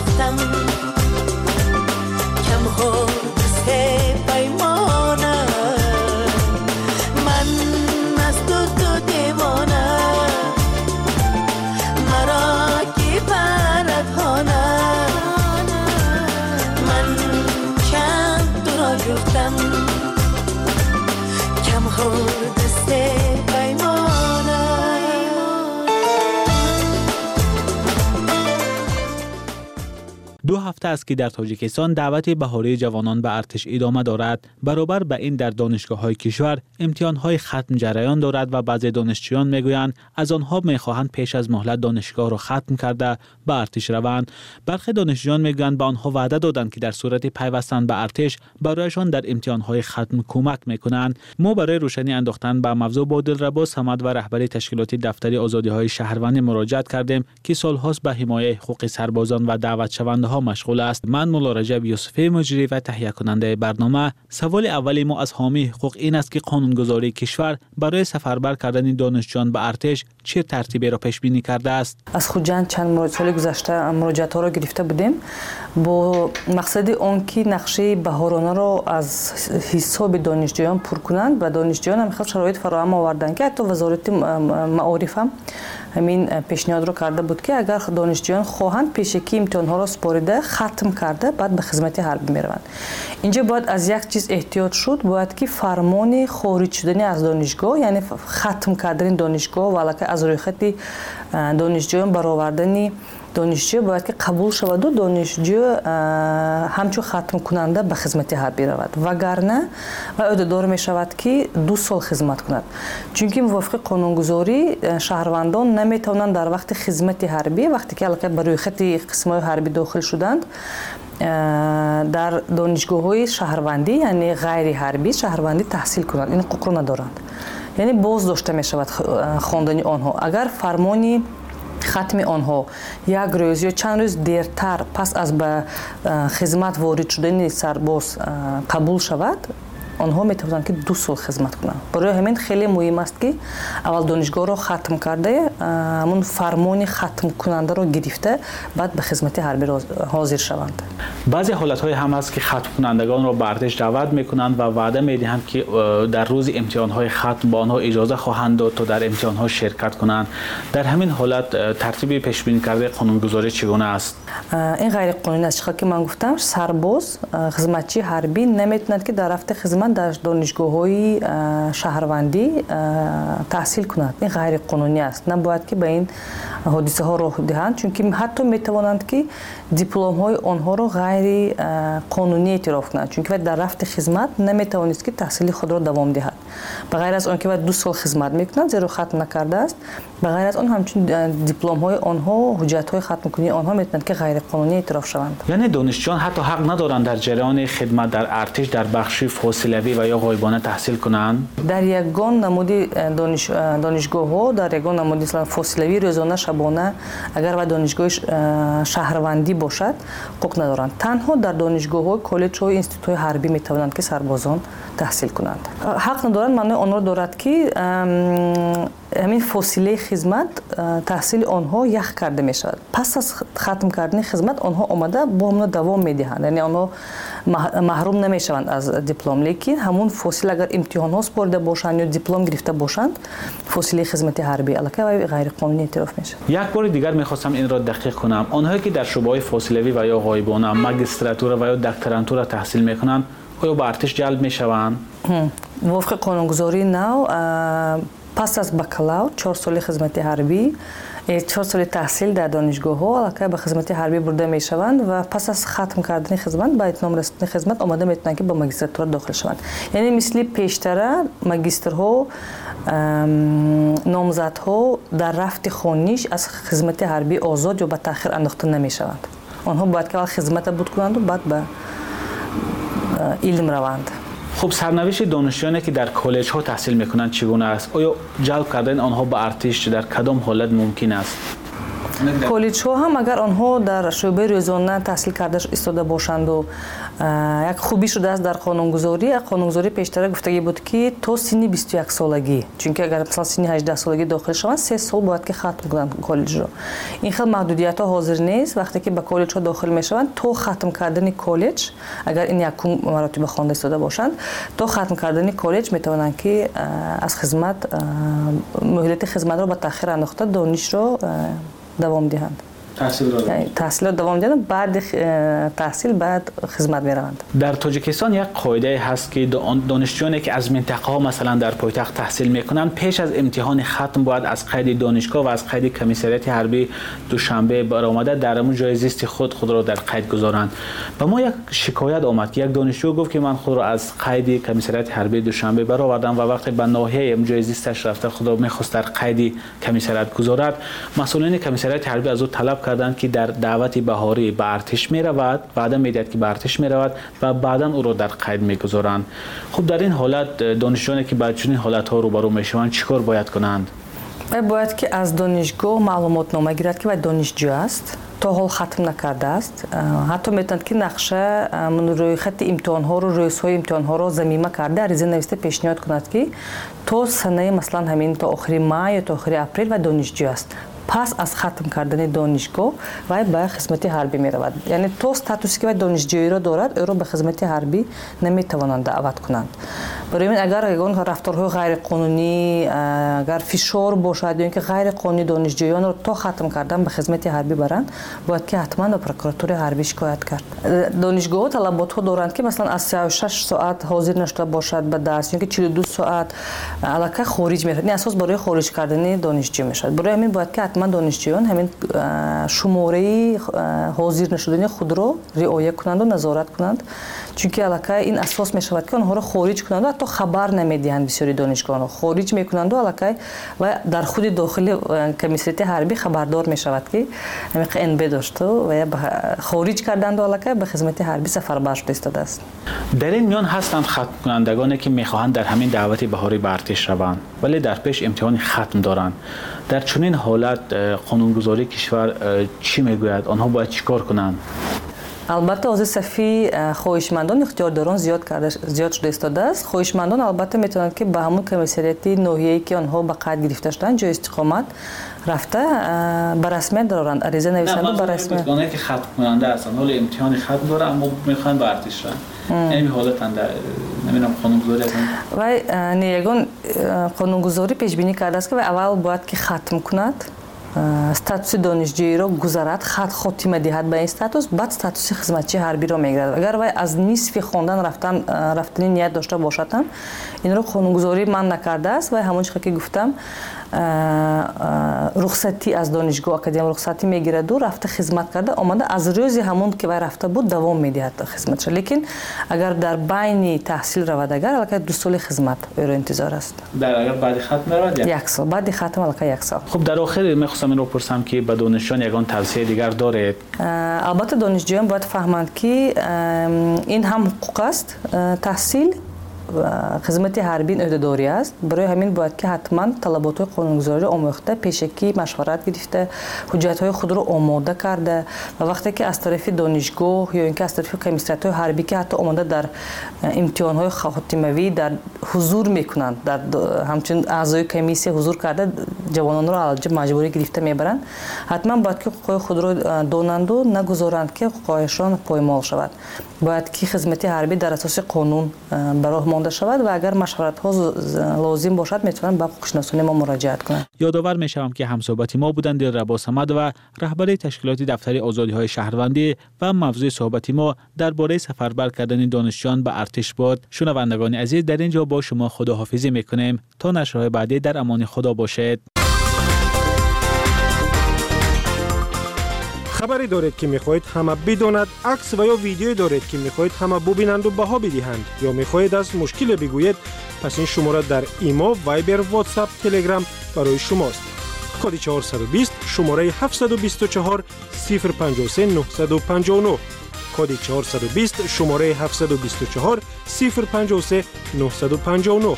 گفتم کم حدث پیمانم من از تو دیوانم مرا کی پردهانم من چند تو را گفتم کم حدث پیمانم. دو هفته است که در تاجیکستان دعوت بهاره جوانان به ارتش ادامه دارد. برابر به این در دانشگاه‌های کشور امتحان‌های ختم جریان دارد و بعضی دانشجویان میگویند از آنها می‌خواهند پیش از مهلت دانشگاه را ختم کرده به ارتش روند. برخی دانشجویان میگویند به آنها وعده دادند که در صورت پیوستن به ارتش برایشان در امتحان‌های ختم کمک می‌کنند. ما برای روشنی انداختن به موضوع با دلربا صمد و رهبری تشکیلات دفتر آزادی‌های شهروندی مراجعت کردیم که سال‌هاست به حمایت حقوق سربازان و دعوت شونده‌ها مشغول است. من مولا رجب یوسفی مجری و تهیه کننده برنامه. سوال اولی ما از حامی حقوق این است که قانونگذاری کشور برای سفربر کردن دانشجویان به ارتش چه ترتیبی را پیش بینی کرده است؟ از خود چند سال گذشته مراجعات ها را گرفته بودیم با مقصد آن که نقشه بهارانه را از حساب دانشجویان پر کنند و دانشجویان هم خیلی شرایط فراهم آوردند که حتی وزارت معارف هم همین پیشنهاد را کرده بود که اگر دانشجویان خواهند پیشکی امتحان‌ها را سپاریده ختم کرده بعد به خدمت حربی میروند. اینجا باید از یک چیز احتیاط شد، باید که فرمان خارج شدن از دانشگاه یعنی ختم کردن دانشگاه و علاقه از روی خط دانشجویان برآوردن دانشجو باید که قبول شود و دانشجو همچون ختم کننده به خدمت حربی رود وگرنه و عهده‌دار می شود که 2 سال خدمت کند. چون که موافق قانونگذاری شهروندان نمی توانند در وقت خدمت حربی وقتی که علاقه بر روی خط قسم‌های حربی داخل شدند در دانشگاه‌های شهروندی یعنی غیر حربی شهروندی تحصیل کنند. این حقوق را ندارند. یعنی باز داشته می شود خواندن آنها. اگر فرمانی ختم آنها یک روز یا چند روز دیرتر پس از به خدمت وارد شدن سرباز قبول شود آنها میتوانند که 2 سال خدمت کنند. برای همین خیلی مهم است که اول دانشگاه را ختم کرده همون فرمان ختم کننده را گرفته بعد به خدمت حربی حاضر شوند. بعضی حالت‌های هم هست که ختم کنندگان را به ارتش دعوت میکنند و وعده میدهند که در روز امتحان‌های ختم با آنها اجازه خواهند داد تا در امتحان‌ها شرکت کنند. در همین حالت ترتیب پیش بینی کرده قانونگذاری چگونه است؟ این غیر قانونی است. چون که من گفتم سرباز خدمتچی حربی نمیتواند که در رفت خدمت در دانشگاه‌های شهروندی تحصیل کند. این غیر قانونی است. نباید که به این حادثه ها راه دهند چون که حتی میتوانند که دیپلم های آنها را غیر قانونی اعتراف کنند چون که در رفت خدمت نمیتوانست که تحصیل خود را دوام دهد. بغیر از آن که 2 سال خدمت میکنند زیرا ختم نکرده است. بغیر از آن همچنین دیپلم های آنها حجت های ختم کنی آنها میتونند که غیر قانونی اعتراف شوند. یعنی دانشجویان حتی حق ندارند در جریان خدمت در ارتش در بخش فاصلوی و یا غایبانه تحصیل کنند. در یگان نمودی دانشگاه ها در یگان نمودی فاصلوی روزانه شبانه اگر و دانشگاه شهروندی باشد حقوق ندارند. تنها در دانشگاه های کالج های اینستیتوت های حربی میتوانند که سربازان تحصیل کنند. حق ندارند معنی آن را دارد که همین فاصله خدمت تحصیل آنها یخ کرده می شود. پس از ختم کردن خدمت آنها آمده با همون دوام می دهند. یعنی آنها محروم نمی شوند از دیپلم لیکن همون فاصله اگر امتحان ها سپرده باشند یا دیپلم گرفته باشند فاصله خدمت حربی علاقه و غیر قانونی اعتراف می شود. یک بار دیگر می خواستم این را دقیق کنم. آنهایی که در شعبه های فاصلوی و یا غایبانه ماجستراتور و یا دکترانتور تحصیل می کنند آیا به ارتش جلب می شوند؟ وفق قانونگذاری نو پس از بکالور 4 سال خدمت حربی 4 سال تحصیل در دانشگاه ها علاقه به خدمت حربی برده می شوند و پس از ختم کردن خدمت به اتمام رسیدن خدمت آماده می توانند که به ماجستراتور داخل شوند. یعنی مثل پیشتر ماجسترها نامزدها در رفت خوانیش از خدمت حربی آزاد یا به تأخیر انداخته نمی شوند. آنها باید که خدمت بود کنند و بعد به علم روند. خب سرنوشت دانشجویانی که در کالج ها تحصیل میکنند چگونه است؟ آیا جلب کردن آنها به ارتش در کدام حالت ممکن است؟ کالج ها هم اگر آنها در شعبه روزانه تحصیل کرده ایستاده باشند و یک خوبی شده است در قانونگذاری پیشتر گفتگی بود که تو سنی 21 سالگی، چون که اگر مثلا سنی 18 سالگی داخل شوند 3 سال باید که ختم کنند کالج رو. این خیلی محدودیت ها حاضر نیست. وقتی که به کالج ها داخل میشوند تو ختم کردن کالج، اگر این یک مراتب خوانده استاده باشند، تو ختم کردن کالج میتوانند که از خدمت مهلت خدمت رو به تاخیر انداخته دانش رو دوام دهند. تحصیل دوام دادن، بعد تحصیل بعد خدمت میروند. در تاجیکستان یک قاعده هست که دانشجویانی که از منطقه ها مثلا در پایتخت تحصیل میکنند پیش از امتحان ختم باید از قید دانشگاه و از قید کمیسریت حربی دوشنبه برآمده در همون جای زیست خود را در قید گذارند. به ما یک شکایت آمد که یک دانشجو گفت که من خود را از قید کمیسریت حربی دوشنبه برآوردم و وقتی به ناحیه جای زیستش رفته خود را میخواست در قید کمیسریت گذارد، مسئولین کمیسریت حربی از او طلب کردند که در دعوت بهاری به ارتش می رود، بعدا میدهد که به ارتش می رود و بعدا او را در قید میگذارند. خب در این حالت دانشجویانی که با چنین حالت ها روبرو میشوند چیکار باید کنند؟ باید که از دانشگاه معلومات نامه گیرد که دانشجو است، تا حال ختم نکرده است. حتی میتوند که نقشه روی خط امتحان ها رو، رویس‌های امتحان ها رو ضمیمه کرده، عریضه نوشته پیشنهاد کند که تو سنه مثلا همین تا آخر ماه یا تا آخر اپریل و دانشجو است. پس از ختم کردن دانشگاه و به خدمت حربی می رود. یعنی تو استاتوسی که دانشجویی را دارد او را به خدمت حربی نمی توانند دعوت کنند. برای این اگر رفتارهای غیر قانونی، اگر فشار باشد یا اینکه غیر قانونی دانشجویان را تا ختم کردن به خدمت حربی برند، باید که حتما به پروکراتور حربی شکایت کرد. دانشگاه طلبات ها دارند که مثلا از 36 ساعت حاضر نشده باشد به درس، یا اینکه 42 ساعت علاقه خارج می شود. این اساس برای خارج کردن دانشجو می شود. برای همین باید که حتما دانشجویان همین شماره حاضر نشدن خود را رعایت کنند و نظارت کنند، چون که علاقه این اساس می شود که آنها را خارج کنند و حتی خبر نمیدهند. بسیاری دانشگاهان خارج میکنند و علاقه و در خود داخل کمیسریت حربی خبردار می شود که همین انبه داشته و خارج کردند و علاقه به خدمت حربی سفربر شده ایستاده است. در این میان هستند ختم کنندگانی که میخواهند در همین دعوت بهاری به ارتش روند ولی در پیش امتحان ختم دارند. در چنین حالت قانونگذاری کشور چی میگوید؟ آنها باید چیکار کنند؟ البته از صفی خواهشمندان اختیارداران زیاد شده ایستاده است. خواهشمندان البته میتونند که به همون کمیسریت ناحیه‌ای که آنها به قید گرفته شدند جای استقامت رفته به رسمیت دارند، عریضه نویسند به رسمیت. نه که ختم کننده هستند ولی امتحان ختم دارند اما میخوان به ارتش روند. این حالت اند نمیدونم قانونگذاری هستند و نیگان قانونگذاری پیش بینی کرده است که اول باید که ختم کند، استاتوس دانشجویی را گذارد، خاتمه دهد به این استاتوس، بعد استاتوس خدمتچی حربی را میگیرد. اگر وی از نصف خواندن رفتن نیت داشته باشد این را قانونگذاری من نکرده است و همون چیزی که گفتم رخصتی از دانشگاه اکادمی رخصتی میگیرد و رفته خدمت کرده آمده از روز همون که وی رفته بود دوام میدهد خدمتش. لیکن اگر در بین تحصیل رود اگر البته 2 سال خدمت او را انتظار است. در اگر بعد ختم رود 1 سال بعد ختم البته 1 سال. خب در آخر میخواستم این رو پرسم که به دانشجویان یگان توصیه دیگر دارید؟ البته دانشجویان باید فهمند که این هم حقوق است، تحصیل خدمت حربی عهده‌داری است. برای همین باید که حتما طلبات قانونگذاری آموخته، پیشکی مشورت گرفته، حجت‌های خود را آماده کرده و وقتی که از طرف دانشگاه یا اینکه از طرف کمیسریت حربی که حتی آماده در امتحان‌های خاتمه‌ای در حضور میکنند، در همچنین اعضای کمیسیه حضور کرده جوانان را علاج مجبوری گرفته میبرند، حتما باید که حقوق خود را دانند و نگذارند که حقوقشان پایمال شود. باید که خدمت حربی در اساس قانون برای مانده شود و اگر مشورت ها لازم باشد میتونن به حقوق‌شناسان ما مراجعت کنند. یادآور میشوم که همصحبت ما بودند دلربا صمد و رهبر تشکیلات دفتر آزادی‌های شهروندی و موضوع صحبت ما درباره سفربر کردن دانشجویان به ارتش بود. شنوندگان عزیز در اینجا با شما خداحافظی میکنیم تا نشرهای بعدی در امان خدا باشید. خبری دارید که میخواهید همه بداند، عکس و یا ویدیویی دارید که میخواهید همه ببینند و بها بدهند یا میخواهید از مشکل بگویید، پس این شماره در ایما، وایبر، واتساپ، تلگرام برای شماست. کد 420 شماره 724 053 959 کد 420 شماره 724 053 959.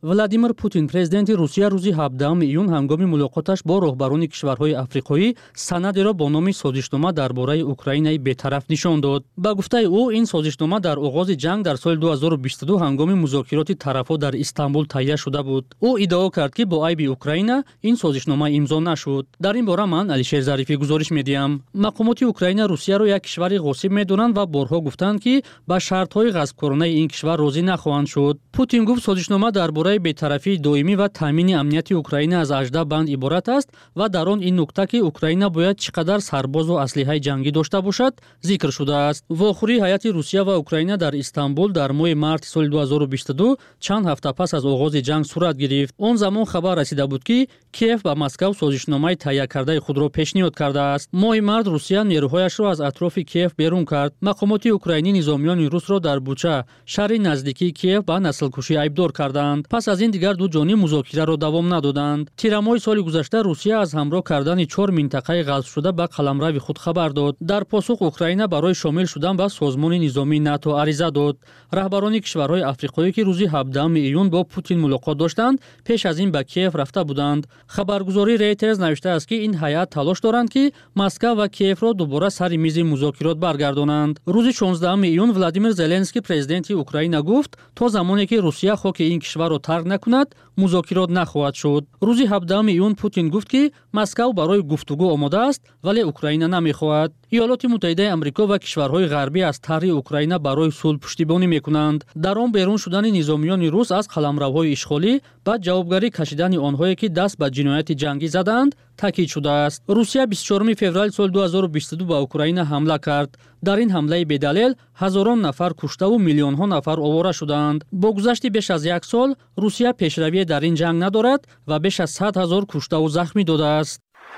ولادیمیر پوتین президенти روسیه روزی 17 ایون هنگام ملاقاتش با رهبران کشورهای آفریقایی سندی را با نام سازشنامه درباره اوکراین بی‌طرف نشان داد. با گفته او این سازشنامه در آغاز جنگ در سال 2022 هنگام مذاکرات طرفها در استانبول تهیه شده بود. او ادعا کرد که با عیب اوکراین این سازشنامه امضا نشد. در این باره من علیشیر ظریفی گزارش میدیم. مقامات اوکراین روسیه را یک کشور غاصب میدونند و بارها گفتند که با شرط‌های غصب‌کارانه این کشور راضی نخواهند شد. پوتین گفت سازشنامه درباره بی‌طرفی دائمی و تامین امنیت اوکراین از 18 بند عبارت است و در آن این نکته که اوکراین باید چقدر سرباز و اسلحه جنگی داشته باشد ذکر شده است. واخوری هیئت روسیه و اوکراین در استانبول در ماه مارس سال 2022 چند هفته پس از آغاز جنگ صورت گرفت. آن زمان خبر رسیده بود که کیف و مسکو سازشنامه تهیه کرده خود را پیشنهاد کرده است. ماه مارس روسیه نیروهایش را از اطراف کیف بیرون کرد. مقامات اوکراینی نظامیان روس را در بوچا شهر نزدیکی کیف با نسل‌کشی ایبدار کردند. پس از این دیگر دو جانی مذاکره را دوام ندادند. تیرماه سال گذشته روسیه از همراه کردن 4 منطقه غصب شده به قلمرو خود خبر داد. در پاسخ اوکراین برای شامل شدن به سازمان نظامی ناتو عریضه داد. رهبران کشورهای آفریقایی که روزی 17 ایون با پوتین ملاقات داشتند پیش از این به کیف رفته بودند. خبرگزاری ریترز نوشته است که این هیئت تلاش دارند که مسکو و کیف را دوباره سر میز مذاکرات برگردانند. روز 16 ایون ولادیمیر زلنسکی президент اوکراین گفت تا زمانی که روسیه خاک این کشور را ترک نکند مذاکرات نخواهد شد. روز 17 ایون پوتین گفت که مسکو برای گفتگو آماده است ولی اوکراین نمیخواهد. ایالات متحده آمریکا و کشورهای غربی از طرح اوکراین برای صلح پشتیبانی میکنند. در آن بیرون شدن نظامیان روس از قلمروهای اشغالی و جوابگری کشیدن آنهایی که دست به جنایت جنگی زدند تاکید شده است. روسیه 24 فوریه سال 2022 به اوکراین حمله کرد. در این حمله بدلیل هزاران نفر کشته و میلیون ها نفر آواره شدند. با گذشت بیش از یک سال روسیه پیشروی در این جنگ ندارد و بیش از 100,000 کشته و زخمی داده است.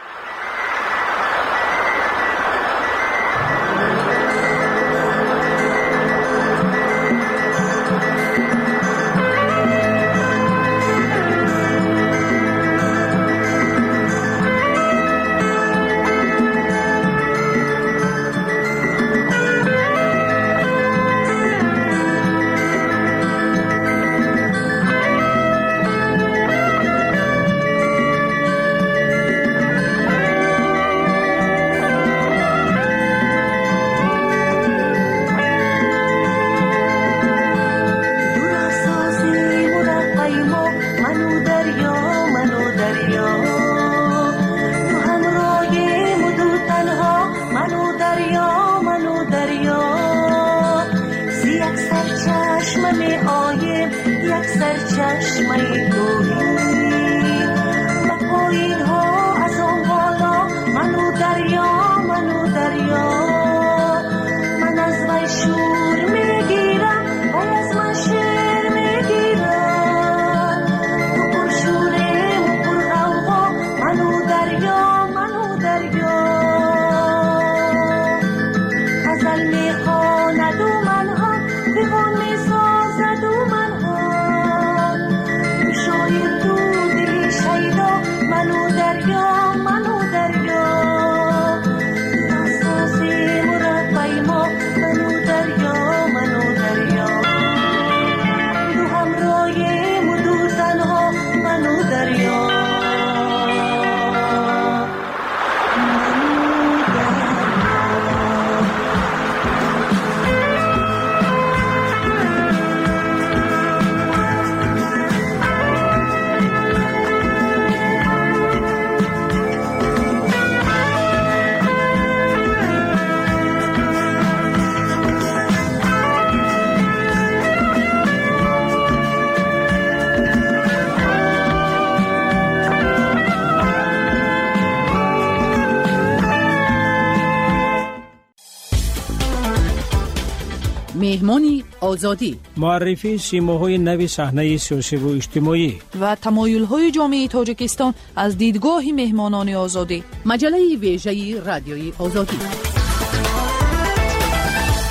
مهمانی آزادی، معرفی سیماهای نوی صحنه سیاسی و اجتماعی و تمایل‌های جامعه تاجیکستان از دیدگاه مهمانان آزادی. مجله ویژه رادیوی آزادی.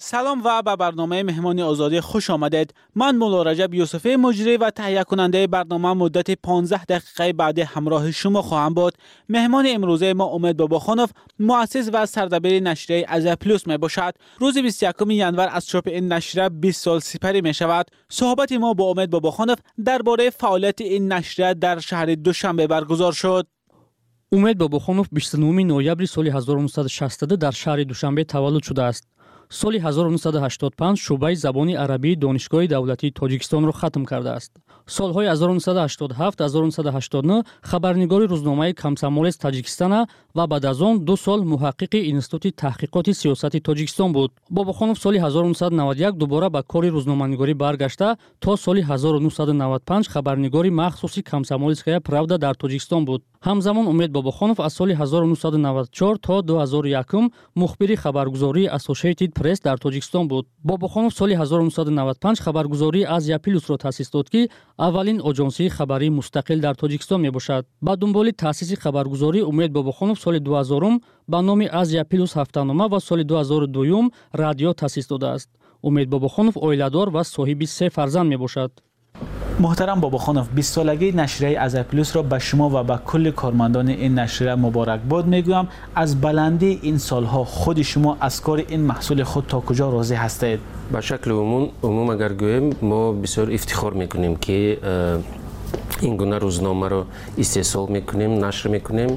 سلام و به برنامه مهمان آزادی خوش آمدید. من مولا رجب یوسفی مجری و تهیه کننده برنامه مدت 15 دقیقه بعد همراه شما خواهم بود. مهمان امروزه ما امید باباخانوف مؤسس و سردبیر نشریه آزیا پلوس می باشد. روز 21 ژانویه از چاپ این نشریه 20 سال سپری می شود. صحبت ما با امید باباخانوف درباره فعالیت این نشریه در شهر دوشنبه برگزار شد. امید باباخانوف 29 نوامبر سال 1962 در شهر دوشنبه تولد شده است. سال 1985 شعبه زبان عربی دانشگاه دولتی تاجیکستان را ختم کرده است. سالهای 1987 1989 خبرنگار روزنامه کامسомолец تاجیکستان و بعد از آن 2 سال محقق اینستیتوت تحقیقات سیاسی تاجیکستان بود. باباخانوف سال 1991 دوباره به کار روزنامه‌نگاری برگشته تا سال 1995 خبرنگار مخصوصی کامسомолецкая правда در تاجیکستان بود. همزمان امید باباخانوف از سال 1994 تا 2001 مخبر خبرگزاری Associated Press در تاجیکستان بود. باباخانوف سال 1995 خبرگزاری آزیا پلوس را تأسیس داد که اولین آژانسی خبری مستقل در تاجیکستان می باشد. با دنبال تأسیس خبرگزاری امید باباخانوف سال 2000 با نام آزیا پلوس هفته‌نامه و سال 2002 رادیو تأسیس داده است. امید باباخانوف اویلادار و صاحب 3 فرزند می باشد. محترم باباخانوف، 20 سالگی نشریه آزیا پلوس را به شما و به کل کارمندان این نشریه مبارک باد میگویم. از بلندی این سالها خود شما از کار این محصول خود تا کجا راضی هستید؟ به شکل عموم اگر گویم ما بسیار افتخار میکنیم که این گونه روزنامه را استحصال میکنیم، نشر میکنیم.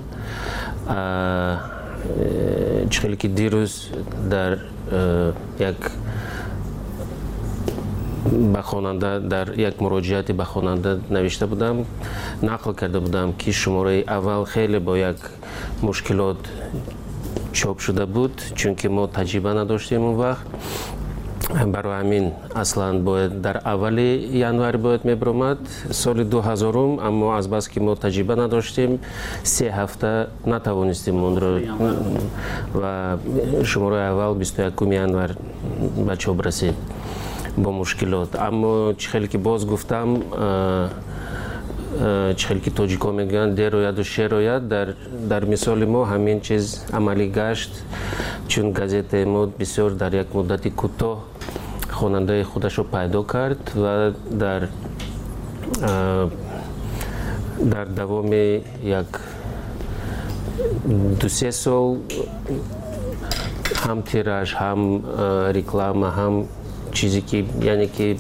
خیلی که دیروز در یک به خواننده در یک مراجعت به خواننده نوشته بودم، نقل کرده بودم که شماره اول خیلی با یک مشکلات چاپ شده بود چون که ما تجربه نداشتیم اون وقت. برای همین اصلا باید در اول ژانویه باید میبرامد سال 2000 اما از بس که ما تجربه نداشتیم 3 هفته نتوانستیم اون را و شماره اول 21 ژانویه به چاپ رسید با مشکلات. اما خیلی که باز گفتم خیلی که تاجیکا میگن دیر و شیر در مثال ما همین چیز عملی گشت چون گازت ما بسیار در یک مدت کوتاه خواننده خودش رو پیدا کرد و در دوام یک 2-3 سال هم تیراژ هم رکلام هم چیزی که یعنی که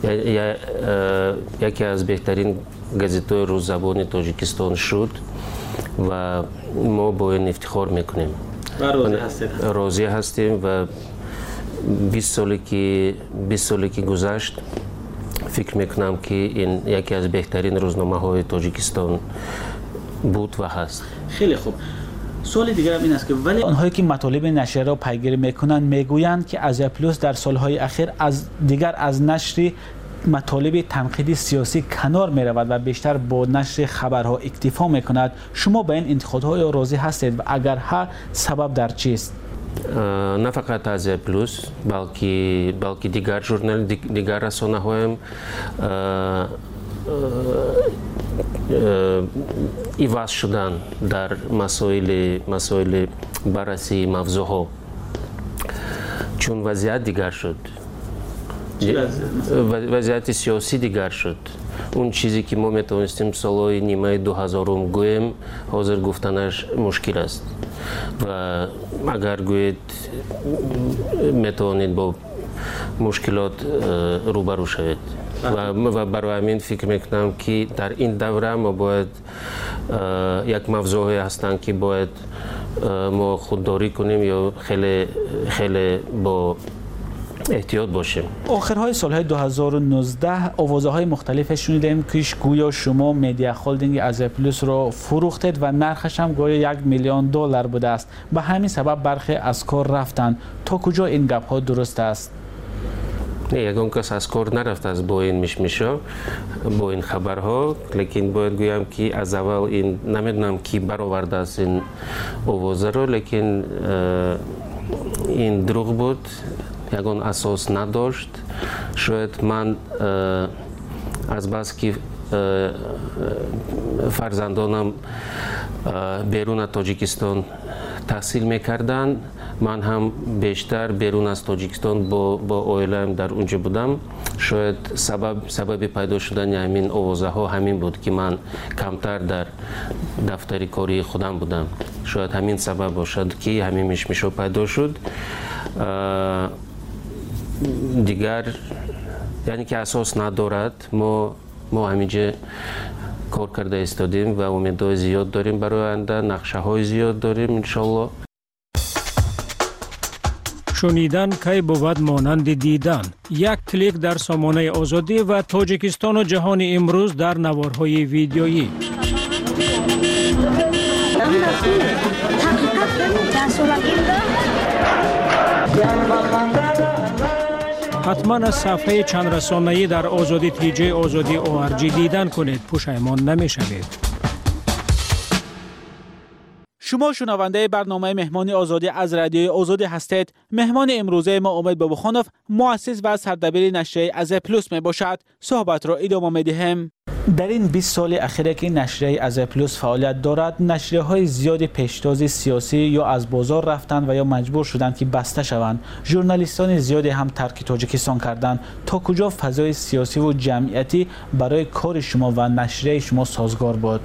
یکی از بهترین گازت‌های روززبان تاجیکستان شد و ما با این افتخار میکنیم و راضی هستیم و 20 سالی که گذشت فکر میکنم که این یکی از بهترین روزنامه‌های تاجیکستان بود و هست. خیلی خوب. سوال دیگر هم این است که ولی آنهایی که مطالب نشریه را پیگیری میکنند میگویند که آزیا پلوس در سالهای اخیر از نشر مطالب تنقیدی سیاسی کنار می رود و بیشتر با نشر خبرها اکتفا می کند. شما به این انتقادهای راضی هستید و اگر ها سبب در چیست؟ نه فقط آزیا پلوس بلکه دیگر ژورنال دیگر رسانه هایم ایواز شدن در مسائل بررسی موضوعها چون وضعیت دیگر شد. وضعیت سیاسی دیگر شد. اون چیزی که ما میتونستیم سالهای نیمه 2000 گویم حاضر گفتنش مشکل است و اگر گوید میتونید با مشکلات روبرو شوید و برای همین فکر میکنم که در این دوره ما باید یک موضوعی هستند که باید ما خودداری کنیم یا خیلی با احتیاط باشیم. آخرهای سالهای 2019 آوازه‌های مختلف شنیدیم که گویا شما مدیا هولدینگ آزیا پلوس را فروختید و نرخش هم گویا $1 میلیون بوده است. به همین سبب برخی از کار رفتند. تا کجا این گپ ها درست است؟ نه، یگان کس از کار نرفت از با این مشمشا با این خبرها، لیکن باید گویم که از اول این نمیدونم کی برآورده است این آوازه رو، لیکن این دروغ بود، یگان اساس نداشت. شاید من از بس که фарзандонам берун аз тоҷикистон таҳсил мекарданд. ман ҳам бештар берун аз тоҷикистон бо оилаам дар унҷо будам. шояд сабаби пайдо шудани ҳамин овозаҳо ҳамин буд, ки ман камтар дар дафтари кории худам будам. шояд ҳамин сабаб бошад, ки ҳамин мишмишҳо пайдо шуд. дигар яъне ки асос надорад. мо ҳаминҷа кор карда истодем ва умедҳои зиёд дорем барои оянда, нақшаҳои зиёд дорем иншоалло. шунидан кай бувад монанди дидан. як клик дар сомонаи озодӣ ва тоҷикистону ҷаҳони имрӯз дар наворҳои видеоӣ. ҳатман аз сафҳаи чандрасонаӣ дар озодӣ тиҷаи озодӣ ORG дидан кунед. пушаймон намешавед. شما شنونده برنامه مهمان آزادی از رادیوی آزادی هستید. مهمان امروزه ما امید بابخانوف مؤسس و سردبیر نشریه از پلوس می باشد. صحبت را ادامه می دهیم. در این 20 سال اخیر که نشریه از پلوس فعالیت دارد، نشریه های زیادی پیشتاز سیاسی یا از بازار رفتند و یا مجبور شدند که بسته شوند. ژورنالیستان زیادی هم ترک تاجیکستان کردند. تا کجا فضای سیاسی و جمعیتی برای کار شما و نشریه شما سازگار بود؟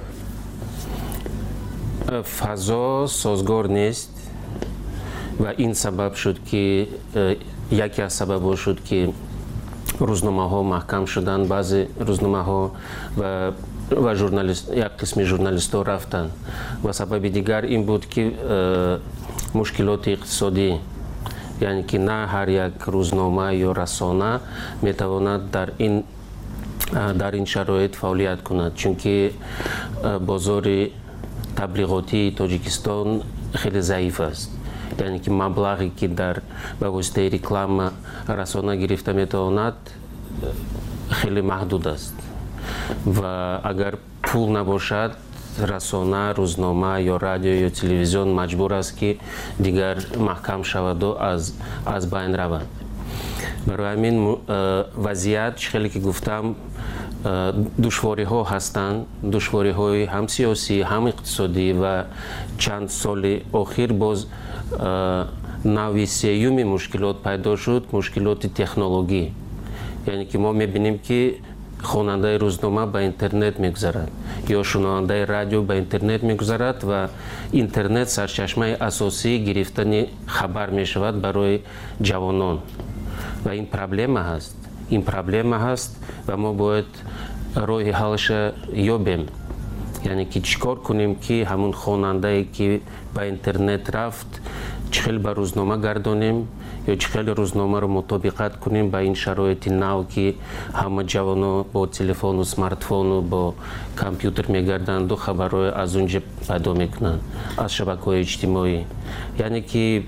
فضا سازگار نیست و این سبب شد که یکی از سبب شد که روزنامه ها محکم شدن. بعضی روزنامه ها و یک قسم ژورنالیست ها رفتن و سبب دیگر این بود که مشکلات اقتصادی، یعنی که نه هر یک روزنامه یا رسانه میتواند در این شرایط فعالیت کند، چون که بازار تبلیغاتی تاجیکستان خیلی ضعیف است. یعنی که مبلغی که در به واسطه رکلام رسانه گرفته میتواند خیلی محدود است و اگر پول نباشد رسانه، روزنامه یا رادیو یا تلویزیون مجبور است که دیگر محکم شود و از بین رود. برای همین وضعیت خیلی که گفتم دشواری ها هستند، دشواری های هم سیاسی هم اقتصادی و چند سال اخیر باز نوع سیوم مشکلات پیدا شد، مشکلات تکنولوژی. یعنی که ما میبینیم که خواننده روزنامه به اینترنت میگذرد یا شنونده رادیو به اینترنت میگذرد و اینترنت سرچشمه اساسی گرفتن خبر میشود برای جوانان و این پروبلم هست. این پروبلم هست و ما باید راه حلش یابیم. یعنی که چیکار کنیم که همون خواننده که به اینترنت رفت چخیل به روزنامه گردانیم یا چخیل روزنامه رو مطابقت کنیم با این شرایط نو که همه جوانا با تلفن و سمارتفون و با کامپیوتر میگردند و خبرهای از اونجا پیدا میکنند از شبکه‌های اجتماعی. یعنی که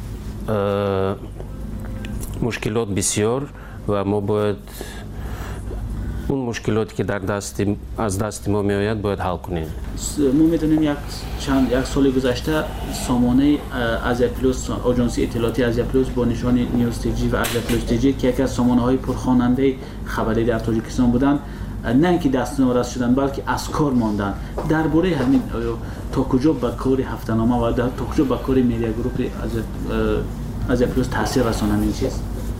مشکلات بسیار و ما باید اون مشکلاتی که از دست ما میآید باید حل کنیم. ما میدونیم یک سال گذشته سامانه آزیا پلوس، آژانس اطلاعاتی آزیا پلوس با نشان نیوز تیجی و آزیا پلوس تیجی که یکی از سامانه های پرخواننده خبری در تاجیکستان بودند، نه اینکه دست ناراض شدن بلکه از کار ماندن. درباره همین تا کجا به کار هفته‌نامه و تا کجا به کار میدیا گروپ آزیا پلوس تاثیر رسانند این چیز؟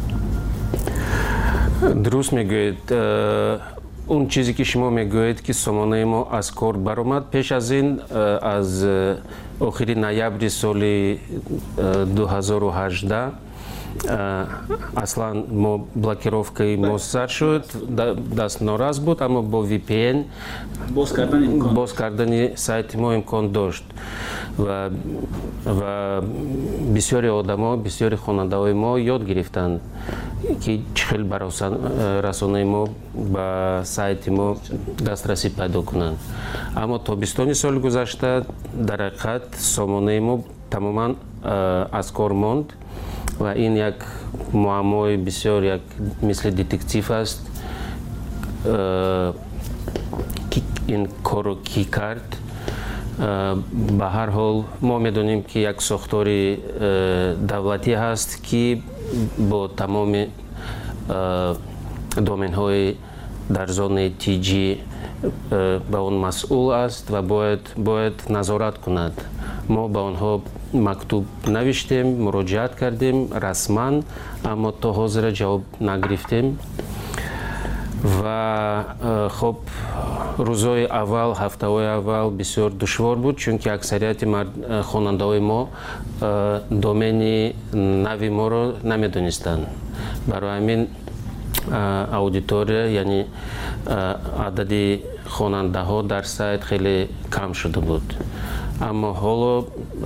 درست میگوید. اون چیزی که شما میگوید که سامانه ما از کار برآمد پیش از این، از آخر نوامبر سال 2018 اصلا ما بلاکировкаи ما سر شد، دست ناراض بود، اما با VPN باز کردن سایت ما امکان داشت و بسیاری آدما، بسیاری خواننده‌های ما یاد گرفتند که چخیل برای رسانه ما به سایت ما دسترسی پیدا کنند. اما تابستان سال گذشته در حقیقت سامانه ما تماما از کار ماند و این یک معمای بسیار یک مثل دتکتیو است که این کارو کی کرد. به هر حال ما میدونیم که یک ساختار دولتی هست که با تمام دومین های در زون تیجی ба он масъул аст ва бояд назорат кунад. мо ба онҳо мактуб навиштем, муроҷиат кардем расман, аммо то ҳозира ҷавоб нагирифтем. ва хоб рӯзҳои аввал, ҳафтаҳои аввал бисёр душвор буд, чунки аксарияти хонандаҳои мо домени нави моро намедонистанд. Барои ҳамин аудитория, яъни адади хонандаҳо дар сайт хеле кам шуда буд. Аммо ҳоло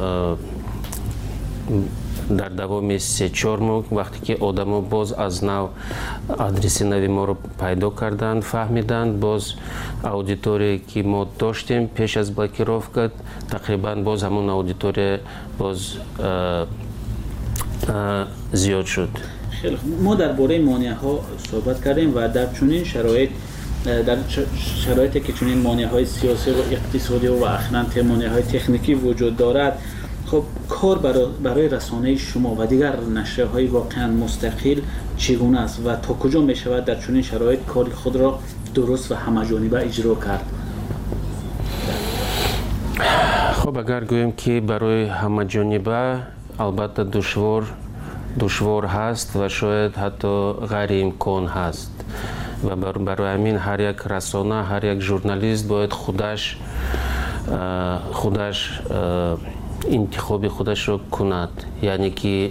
дар давоми 3-4 моҳ вақте ки одамо боз аз нав адреси нави моро пайдо карданд, фаҳмиданд, боз аудитория ки мо доштем пеш аз блокировка, тақрибан боз ҳамон аудитория боз зиёд шуд. мо дар бораи монеаҳо суҳбат кардем ва дар чунин шароите ки чунин монеаҳои сиёсӣ ва иқтисодӣ ва ахиран монеаҳои техникӣ вуҷуд дорад, خب کار برای رسانه شما و دیگر نشریه‌های واقعا مستقل چگونه است و تا کجا می شود در چنین شرایط کار خود را درست و همه‌جانبه اجرا کرد؟ خب اگر گوییم که برای همه‌جانبه البته دشوار هست و شاید حتی غیر امکان هست و برای همین هر یک رسانه، هر یک ژورنالیست باید خودش انتخاب خودش رو کند، یعنی که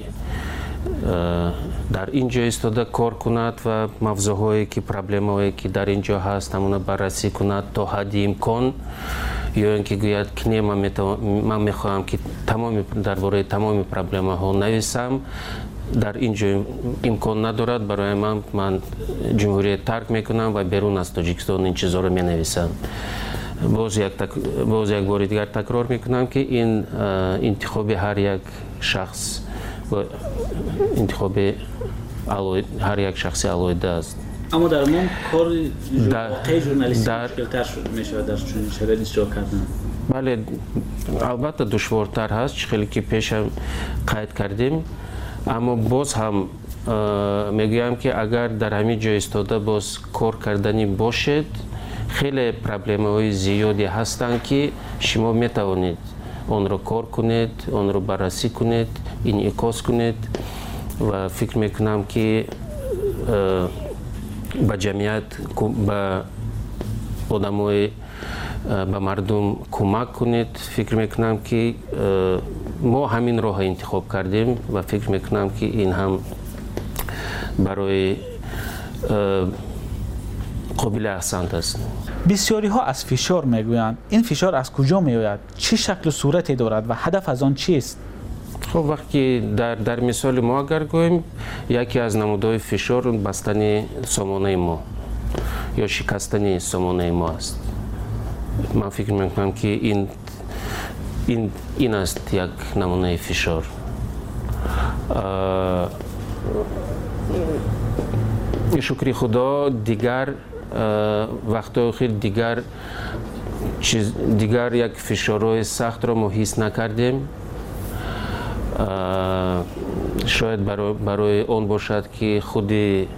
در اینجا ایستاده کار کند و موضوعهایی که پرابلم‌هایی که در اینجا هست همون بررسی کند تا حد امکان، یا اینکه گوید که نه من میخواهم که درباره تمام پرابلم‌ها نویسم، در اینجا امکان ندارد، برای من جمهوری ترک میکنم و بیرون از تاجیکستان این چیزا رو مینویسم. باز یک بار دیگر تکرار میکنم که این انتخاب هر یک شخص و انتخاب هر یک شخصی علایده است. اما در من کار واقعی ژورنالیستی مشکل‌تر میشه در چنین شرایطی اجرا کردن. بله البته دشوارتر هست، خیلی که پیش هم قید کردیم، اما باز هم میگویم که اگر در همین جای ایستاده باز کار کردنی باشد، خیلی پرابلم‌های زیادی هستند که شما میتوانید آن را کار کنید، آن را بررسی کنید، انعکاس کنید و فکر میکنم که به جمعیت، به آدمای، به مردم کمک کنید. فکر میکنم که ما همین راه انتخاب کردیم و فکر میکنم که این هم برای قابل احسنت است. بسیاری ها از فشار میگویند. این فشار از کجا میآید؟ چه شکل و صورتی دارد و هدف از آن چیست؟ خب وقتی در مثال ما اگر گوییم، یکی از نمودهای فشار بستن سامانه ما یا شکستن سامانه ما است. من فکر میکنم که این است یک نمونه فشار. شکر خدا دیگر وقتا خیلی دیگر یک فشارهای سخت را ما حس نکردیم. شاید برای آن باشد که خود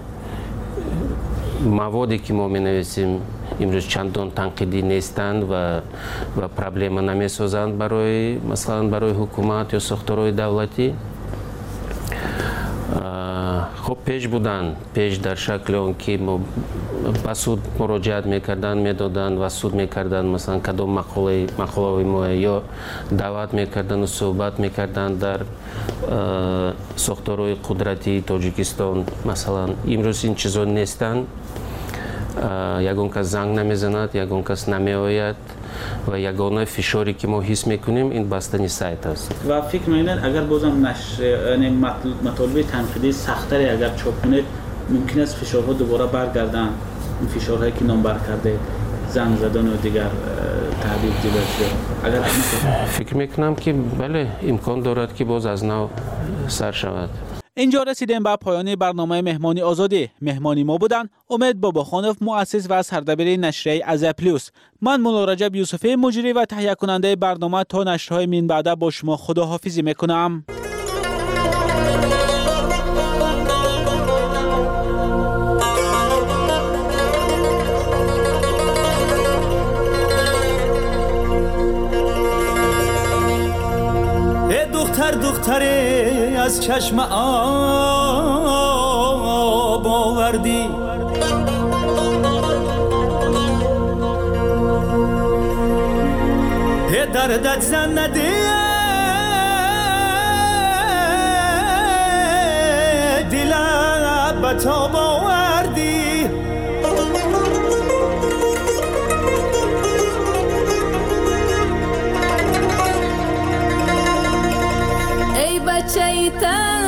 موادی که ما می نویسیم امروز چندان تنقیدی نیستند و پرابلم نمی سازند مثلا برای حکومت یا ساختارهای دولتی. خب پیش در شکل اون که ما به سود مراجعت میکردن، میدادن و سود میکردن، مثلا کدام مقاله ما یا دعوت میکردن و صحبت میکردن در ساختارهای قدرتی تاجیکستان. مثلا امروز این چیزا نیستن، یگان کس زنگ نمیزند، یگان کس نمیآید و یگانه فشاری که ما حس میکنیم این بستنی سایت است. و فکر میکنید اگر بازم مطالب تنقیدی سخت‌تری اگر چاپ کنید ممکن است فشارها دوباره برگردن، این فشارهایی که نام بر کرده، زنگ زدن و دیگر تهدید جلوش اگر فکر میکنم که بله امکان دارد که باز از نو سر شود. اینجا رسیدیم به پایان برنامه مهمانی آزادی. مهمانی ما بودن امید باباخانوف، مؤسس و سردبیر نشریه ازپلوس. من مولا رجب یوسفی مجری و تهیه کننده برنامه تا نشرهای من بعد با شما خداحافظی میکنم. دختری از چشم آب آوردی دردت زن ندی دلم به تاب آوردی ای بچه ای